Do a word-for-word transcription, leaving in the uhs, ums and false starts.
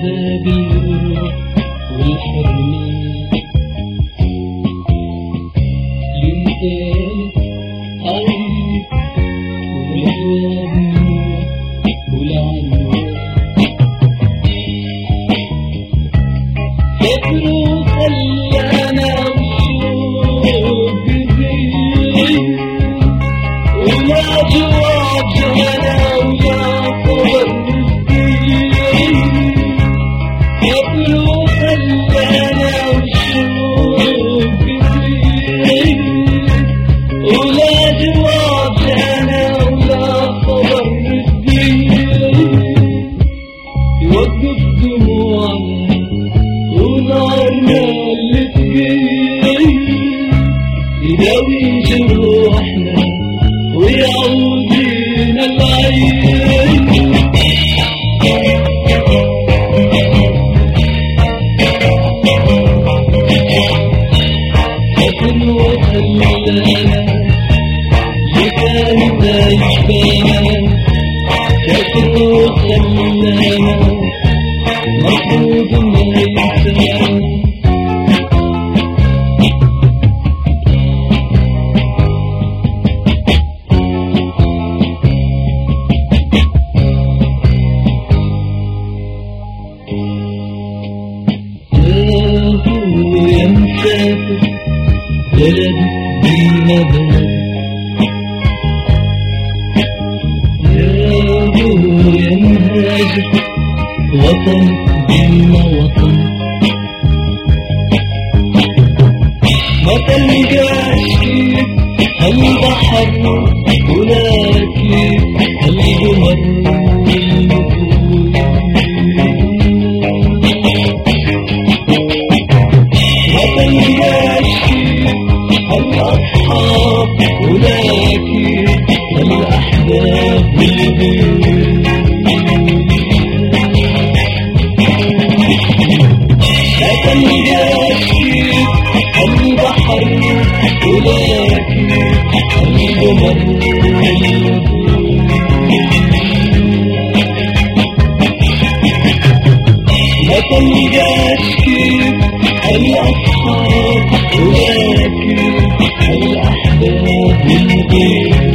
أحباب الروح والحرمان. لنسالك عيب ورضوان والعنوان. فكر وخلانا وشوق جديد ولا جواب جانا ولا خبر جديد. فكر وخلانا وشوق جديد ولا جواب جانا ولا خبر جديد. يوقف دموعنا ونارنا اللي تقيل، يداوي جروحنا ويعودينا العين. فكر وخلانا لكان دايش بانا. فكر وخلانا مفروض ما ينسانا. يا مسافر بلدك دينا بلد. يا هو يا مهاجر وطنك دينا وطن. ما تلقاش كيف هالبحر ولا كيف هالقمر والنجوم. ما تلقاش كيف هالأصحاب ولا كيف هالأحباب والبيوت. ما تلقاش كيف هالبحر ولا كيف هالقمر والنجوم. ما تلقاش كيف هالأصحاب ولا كيف هالأحباب والبيوت.